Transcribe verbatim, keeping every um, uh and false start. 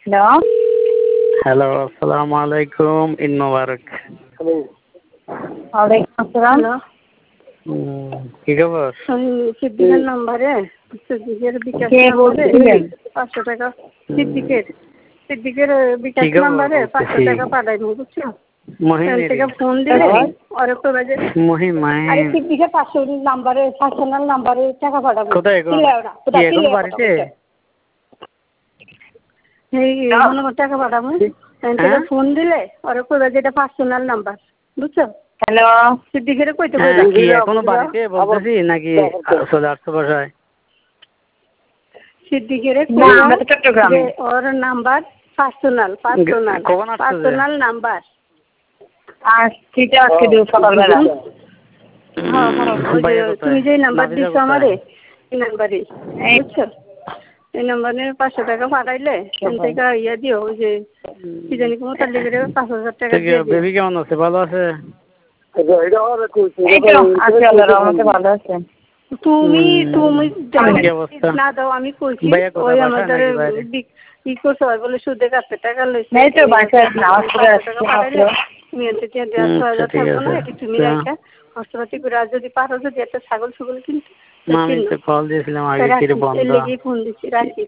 Hello hello আসসালামু আলাইকুম ঈদ মোবারক। ওয়ালাইকুম আসসালাম। কি খবর? সিদ্দিকের নাম্বারে সিদ্দিকের বিকাশ কে নাম্বারে বলছিলেন? পাঁচশো টাকা সিদ্দিকের সিদ্দিকের বিকাশ কি খবর নাম্বারে পাঁচশো বলতেছি? টাকা পাঠাইনি বুঝছো? মহিন থেকে ফোন দিলে আর একটু বাজে মহিন আরে মাহিন সিদ্দিকের পাঁচশো নাম্বারে পার্সোনাল নাম্বারে টাকা পাঠাবো কোথায় এখন? চিল্লাও না, কি কোথায় এখন চিল্লাও বাড়িতে? এই মনে করো টাকা পাঠাবো এখান থেকে হ্যাঁ ফোন দিলে আর একটু বাজে এটা পার্সোনাল নাম্বার বুঝছো? হ্যালো সিদ্দিকের কইতে হ্যাঁ, কইবা কি এখনো বাড়িতে বলতেছি নাকি চলে আসছো বাসায়? সিদ্দিকের না আমরা তো চট্টগ্রামে। ওর নাম্বার পার্সোনাল পার্সোনাল কখন আসছো যে? পার্সোনাল নাম্বার আসছি তো আজকে দিন সকালবেলা। হ্যাঁ হ্যাঁ ওই যে ভাইয়া কোথায়? তুমি যে নাম্বার নাফিসা দিচ্ছ কোথায়? আমারে এই নাম্বারে এই বুঝছো? এই নাম্বারে পাঁচশো টাকা পাঠাইলে এখান থেকে ইয়ে দিও ওই যে কি জানি কোনো তার লেগে পাঁচ হাজার টাকা তো কি দিয়ে দিও। বেবি কেমন আছে? ভালো আছে? এই তো আছি আল্লাহর রহমতে ভালো আছে। তুমি তুমি কি অবস্থা? না দাও আমি কইছি ভাইয়া কোথায়? ওই বাসায় আমাদের নাকি বাইরে? ই করছে হয় বলে সুদে কাছে টাকা লইছে এই তো বাসায় আছি, নামাজ পড়ে আসছি টাকা পাঠাইলে মাত্র। তুমি এতে দিয়ে দেড় হুম, ছয় হাজার ঠিক থাকবো না আছে। এটি তুমি তা- রাখা খরচপাতি করে আর যদি পারো যদি একটা ছাগল ছাগল কিনতে না আমি তো কল দিয়েছিলাম আগে, কি রাখি রে বন্ধ? এর লেগেই ফোন দিচ্ছি রাখি।